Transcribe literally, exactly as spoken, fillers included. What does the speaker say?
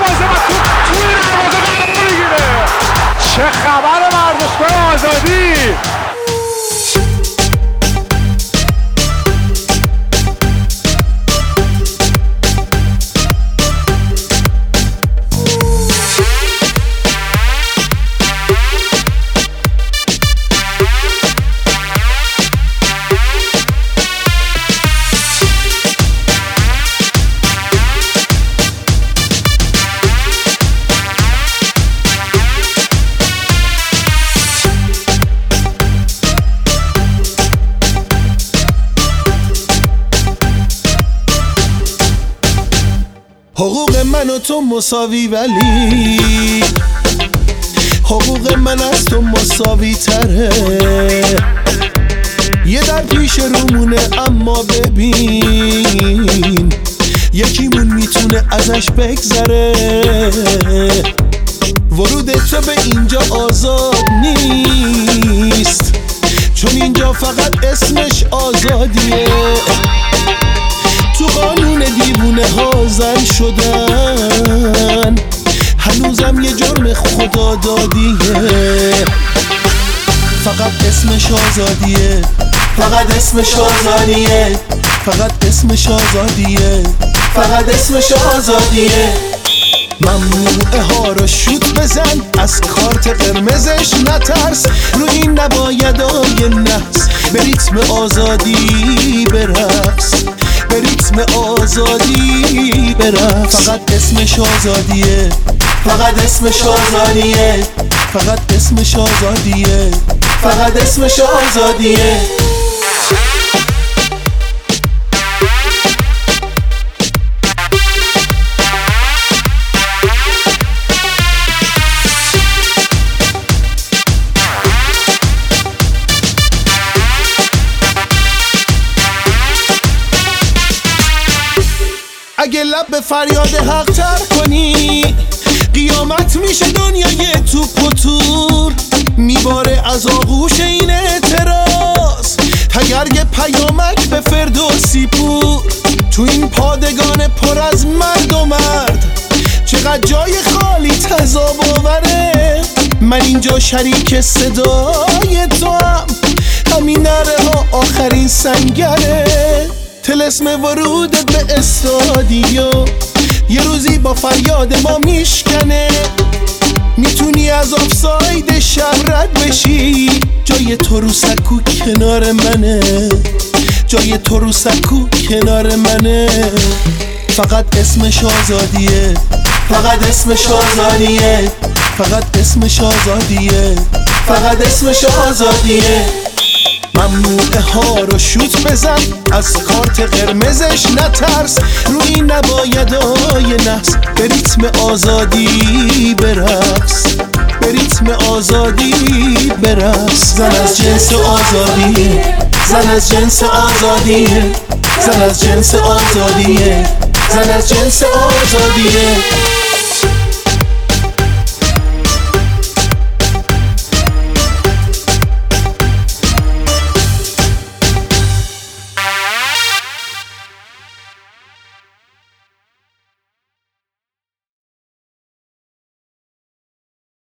دروازه و توپ توی دروازه قرار میگیره. چه خبر ورزشگاه آزادی. حقوق من و تو مساوی ولی حقوق من از تو مساوی تره. یه در پیش رومونه اما ببین یکیمون میتونه ازش بگذره. ورود تو به اینجا آزاد نیست چون اینجا فقط اسمش آزادیه. تو قانون دیوونه ها زن شدن هنوزم یه جرم خدا دادیه. فقط اسمش آزادیه، فقط اسمش آزادیه، فقط اسمش آزادیه، فقط اسمش آزادیه. ممنوعه ها رو شوت بزن، از کارت قرمزش نترس، رو این نبایدای نحس به ریتم آزادی برقص، به ریتم آزادی برقص. فقط اسمش آزادیه، فقط اسمش آزادیه، فقط اسمش آزادیه، فقط اسمش آزادیه. اگه لب به فریاد حق تر کنی قیامت میشه دنیای توپ و تور، میباره از آغوش این اعتراض تگرگ پیامک به فردوسی پور. تو این پادگان پر از مرد و مرد چقدر جای خالی تضاد آوره. من اینجا شریک صدای تو هم، همین نره ها آخرین سنگره. طلسم ورودت به استادیو یه روزی با فریاد ما میشکنه. میتونی از آفساید شب رد بشی، جای تو رو سکو کنار منه، جای تو رو سکو کنار منه. فقط اسمش آزادیه، فقط اسمش آزادیه، فقط اسمش آزادیه، فقط اسمش آزادیه. ممنوعه ها رو شوت بزن، از کارت قرمزش نترس، روی نبایدای نحس به ریتم آزادی برقص، به ریتم آزادی برقص. زن از جنس آزادیه، زن از جنس آزادیه، زن از جنس آزادیه، زن از جنس آزادیه.